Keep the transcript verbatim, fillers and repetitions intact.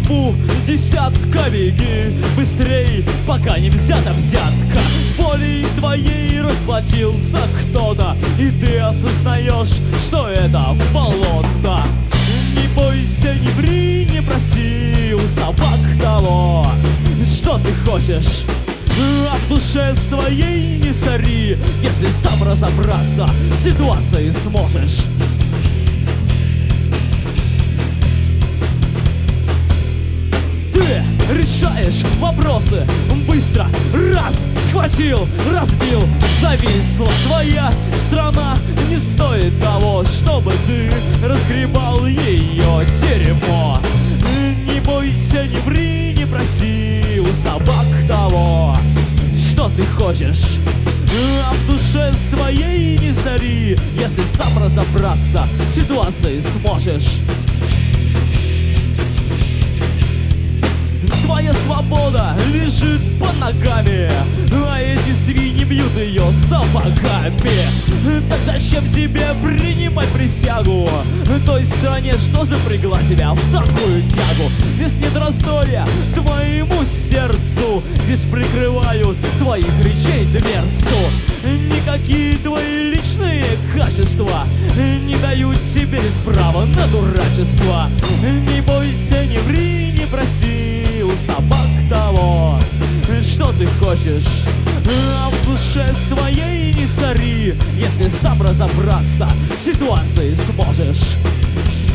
судьбу десятка, беги быстрей, пока не взята взятка. Волей твоей расплатился кто-то, и ты осознаешь, что это болото. Не бойся, не ври, не проси у собак того, что ты хочешь. А в душе своей не сори, если сам разобраться в ситуации сможешь. Ты решаешь вопросы быстро, раз, схватил, разбил, зависла. Твоя страна не стоит того, чтобы ты разгребал ее дерьмо. Не бойся, не ври, не проси у собак того, что ты хочешь. А в душе своей не сори, если сам разобраться в ситуации сможешь. Твоя свобода лежит под ногами, а эти свиньи бьют ее сапогами. Так зачем тебе принимать присягу той стране, что запрягла тебя в такую тягу? Здесь нет раздоря твоему сердцу, здесь прикрывают твоих речей дверцу. Никакие твои личные качества не дают тебе здесь права на дурачество. Не бойся, не ври, не проси у собак того, что ты хочешь. А в душе своей не сори, если сам разобраться в ситуации сможешь.